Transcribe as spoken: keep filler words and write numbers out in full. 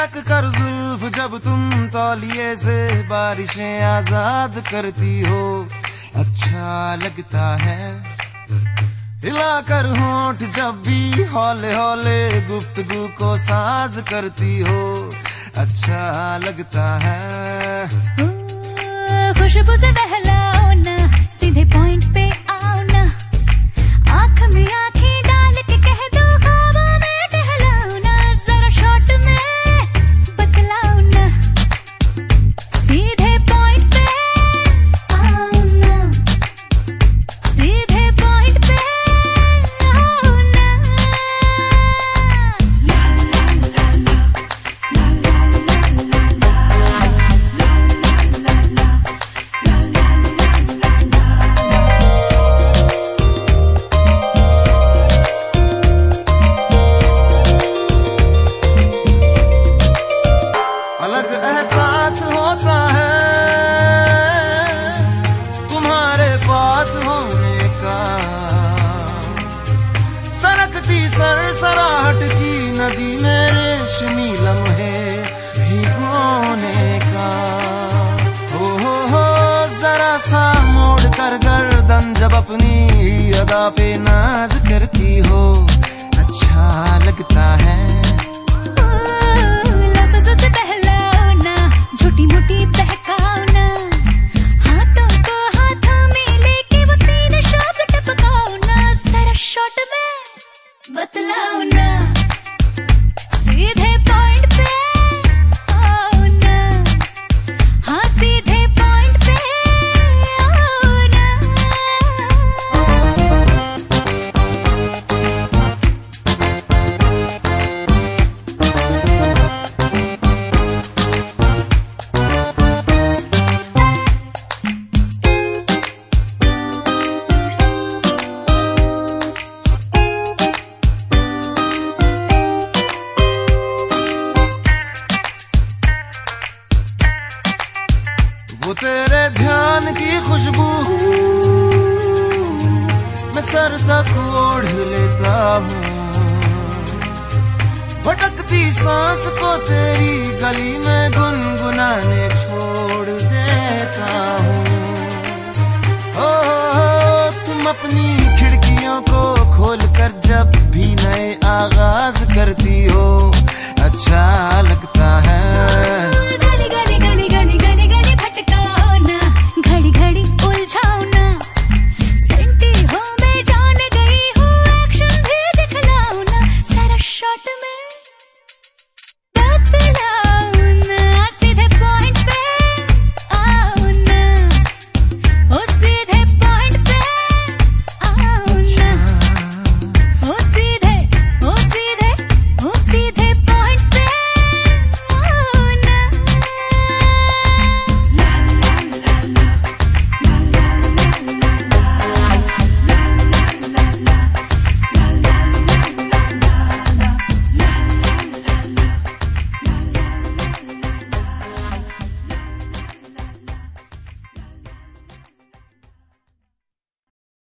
सरक कर जुल्फ जब तुम तौलिए से बारिशें आजाद करती हो, अच्छा लगता है। हिलाकर होंठ जब भी हौले हौले गुफ्तगू को साज करती हो, अच्छा लगता है। खुशबू से बहलाओ ना, सीधे पॉइंट पे आओ ना, आंख में आंखें डाल के कह दो ख्वाबों में टहलाओ ना, जरा शॉर्ट में बतलाओ ना, सीधे पॉइंट पे आओ ना, सीधे पॉइंट पे आओ ना। ला ला ला ला ला ला ला ला अलग एहसास होता है तुम्हारे पास होने का, सरकती सरसराहट की नदी में रेशमी लम्हे भिगोने का। हो हो हो जरा सा मोड़ कर गर्दन जब अपनी अदा पे नाज करती हो, अच्छा लगता है। लफ्ज़ों से बहलाओ ना, छोटी मोटी बहकाओ ना, हाथों को हाथों में लेके वो तीन शब्द टपकाओ ना, जरा शॉर्ट में बतलाओ ना, सीधे पॉइंट पे आओ ना, हाँ सीधे पॉइंट पे आओ ना। वो तेरे ध्यान की खुशबू मैं सर तक ओढ़ लेता हूँ, भटकती सांस को तेरी गली में गुनगुनाने छोड़